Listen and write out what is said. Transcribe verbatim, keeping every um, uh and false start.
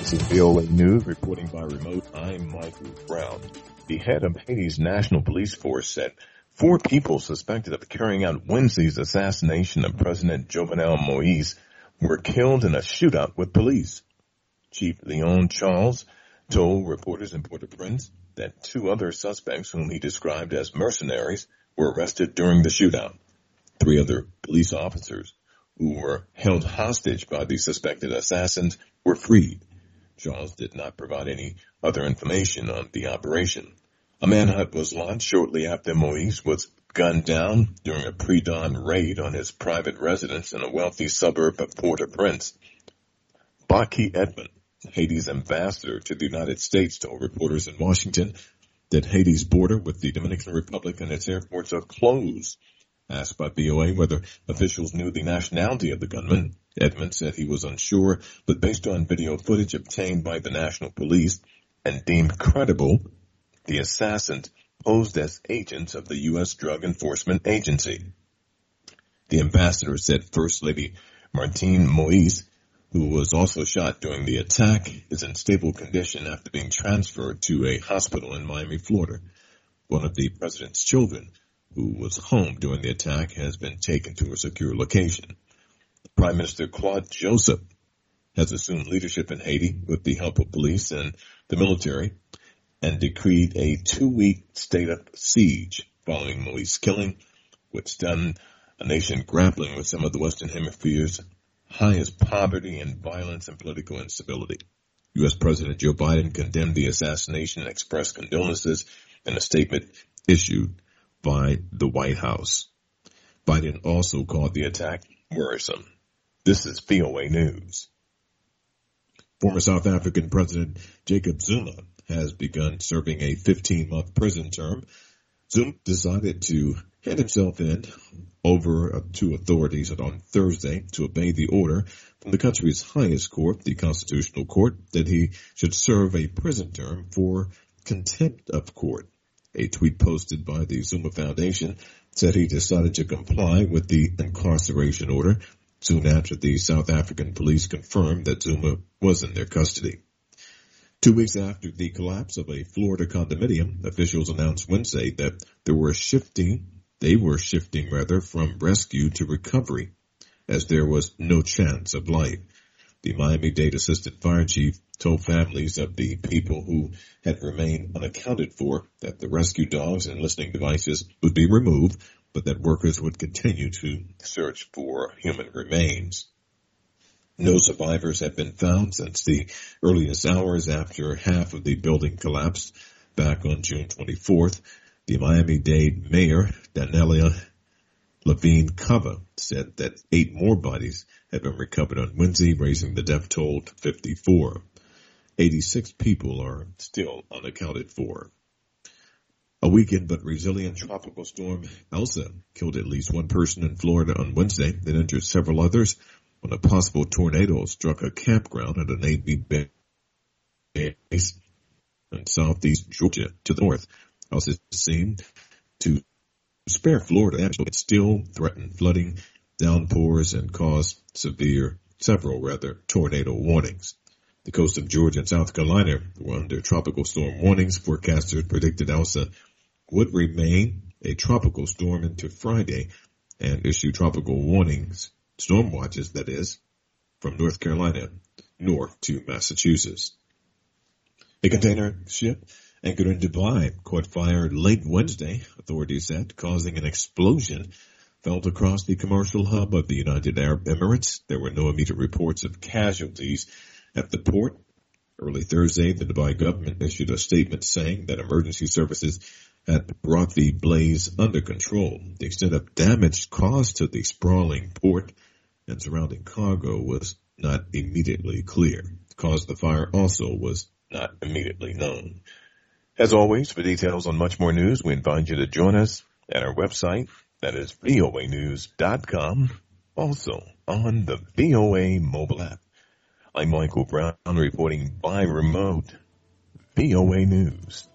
This is V O A News reporting by remote. I'm Michael Brown. The head of Haiti's National Police Force said four people suspected of carrying out Wednesday's assassination of President Jovenel Moise were killed in a shootout with police. Chief Leon Charles told reporters in Port-au-Prince that two other suspects, whom he described as mercenaries, were arrested during the shootout. Three other police officers who were held hostage by the suspected assassins were freed. Charles did not provide any other information on the operation. A manhunt was launched shortly after Moise was gunned down during a pre-dawn raid on his private residence in a wealthy suburb of Port-au-Prince. Baki Edmond, Haiti's ambassador to the United States, told reporters in Washington that Haiti's border with the Dominican Republic and its airports are closed. Asked by V O A whether officials knew the nationality of the gunman, Edmond said he was unsure, but based on video footage obtained by the National Police and deemed credible, the assassins posed as agents of the U S Drug Enforcement Agency. The ambassador said First Lady Martine Moise, who was also shot during the attack, is in stable condition after being transferred to a hospital in Miami, Florida. One of the president's children, who was home during the attack, has been taken to a secure location. Prime Minister Claude Joseph has assumed leadership in Haiti with the help of police and the military and decreed a two-week state of siege following Moise's killing, which stunned a nation grappling with some of the Western Hemisphere's highest poverty and violence and political instability. U S President Joe Biden condemned the assassination and expressed condolences in a statement issued by the White House. Biden also called the attack worrisome. This is V O A News. Former South African President Jacob Zuma has begun serving a fifteen-month prison term. Zuma decided to hand himself in over to authorities on Thursday to obey the order from the country's highest court, the Constitutional Court, that he should serve a prison term for contempt of court. A tweet posted by the Zuma Foundation said he decided to comply with the incarceration order soon after the South African police confirmed that Zuma was in their custody. Two weeks after the collapse of a Florida condominium, officials announced Wednesday that they were shifting, they were shifting rather from rescue to recovery, as there was no chance of life. The Miami-Dade Assistant Fire Chief told families of the people who had remained unaccounted for that the rescue dogs and listening devices would be removed, but that workers would continue to search for human remains. No survivors have been found since the earliest hours after half of the building collapsed back on June twenty-fourth. The Miami-Dade mayor, Danelia Levine Cava, said that eight more bodies had been recovered on Wednesday, raising the death toll to fifty-four. eighty-six people are still unaccounted for. A weakened but resilient tropical storm, Elsa, killed at least one person in Florida on Wednesday and injured several others when a possible tornado struck a campground at a Navy base in southeast Georgia to the north. Elsa seemed to spare Florida, but it still threatened flooding, downpours, and caused severe, several rather, tornado warnings. The coast of Georgia and South Carolina were under tropical storm warnings. Forecasters predicted Elsa would remain a tropical storm into Friday and issue tropical warnings, storm watches that is, from North Carolina north to Massachusetts. A container ship anchored in Dubai caught fire late Wednesday, authorities said, causing an explosion felt across the commercial hub of the United Arab Emirates. There were no immediate reports of casualties at the port. Early Thursday, the Dubai government issued a statement saying that emergency services had brought the blaze under control. The extent of damage caused to the sprawling port and surrounding cargo was not immediately clear. The cause of the fire also was not immediately known. As always, for details on much more news, we invite you to join us at our website, that is V O A news dot com, also on the V O A mobile app. I'm Michael Brown, reporting by remote, V O A News.